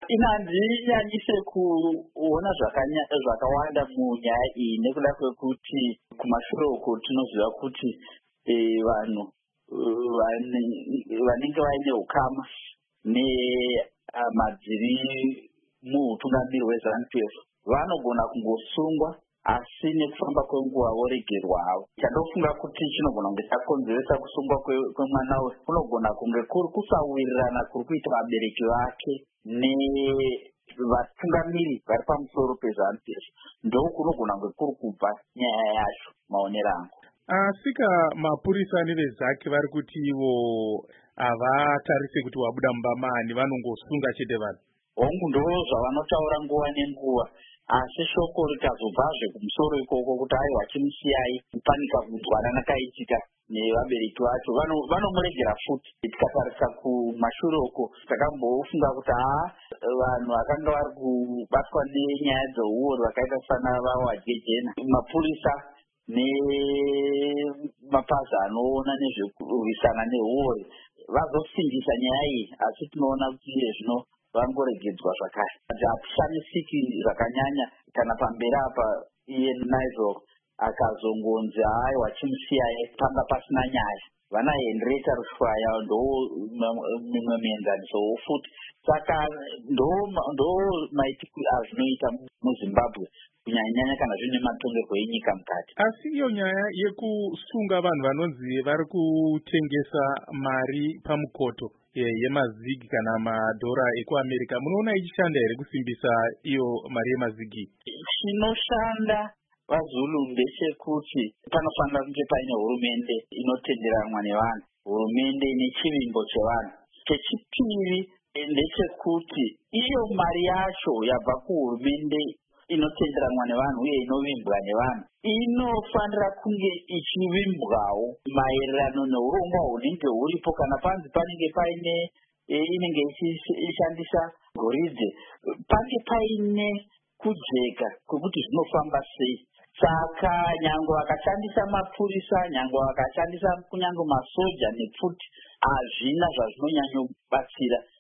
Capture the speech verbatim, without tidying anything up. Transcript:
inandinyanyise kuona zvakawanda munyaya iyi nekuda kwekuti kumashure uko tinoziva kuti vanhu vanenge vaine ukama nemadziri muutungamiri hweZANU-P F vanogona kungosungwa asi nekufamba kwenguva voregerwa havo. Chandofunga kuti chinogona kunge chakonzeresa kusungwa kwemwana uyu kunogona kunge kuri kusawirirana kuri kuita vabereki vake nevatungamiri vari pamusoro peZANU-P F. Ndokunogona kunge kuri kubva nyaya yacho maonero angu. Asika mapurisa nevezake vari kuti ivo havatarise kuti wabuda mumba mani, vanongosunga chete vanhu. Hongu ndo zvavanotaura nguva nenguva, asi shoko rikazobvazve kumusoro ikoko kuti aiwa chimusiyai kupanika kunzwanana kaitika nevabereki vacho vanomuregera futi. Tikatarisa kumashure uko takambofunga kuti haa vanhu vakanga vari kubatwa nenyaya dzeuori vakaita sana vaWajejena, mapurisa nemapazi anoona nezvekurwisana neuori vazosimbisa nyaya iyi, asi tinoona kuti iye zvino vangoregedzwa zvakare. Hatishamisiki zvakanyanya kana pamberi apa iye Nigel akazongonzi aiwa chimusiyai panga pasina nyaya. Vana Henrietta Rushwaya ndo mimwe mienzaniso futi. Saka ndo maitiko azvinoita muZimbabwe kunyanya kana zvine matongerwo enyika mukati. Asi iyo nyaya yekusunga vanhu vanonzi vari kutengesa mari pamukoto yemazigi kana madhora ekuAmerica, munoona ichishanda here kusimbisa iyo mari yemazigi? Chinoshanda vaZulu ndechekuti panofanira kunge paine hurumende inotenderanwa nevanhu, hurumende ine chivimbo chevanhu. Chechipiri ndechekuti iyo mari yacho yabva kuhurumende inotenderanwa nevanhu uye inovimbwa nevanhu inofanira kunge ichivimbwawo maererano neurongwa hunenge huripo. Kana panzi panenge paine inenge ichishandisa goridhe, pange paine kujeka kwekuti zvinofamba sei. Saka nyange vakashandisa mapurisa, nyange vakashandisa kunyange masoja nepfuti, hazvina zvazvinonyanyobatsira